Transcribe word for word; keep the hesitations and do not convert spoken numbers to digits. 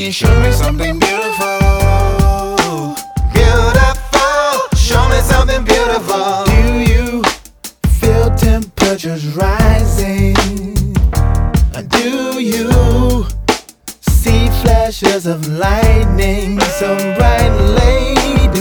Baby, show me something beautiful. Beautiful, show me something beautiful. Do you feel temperatures rising? Do you see flashes of lightning so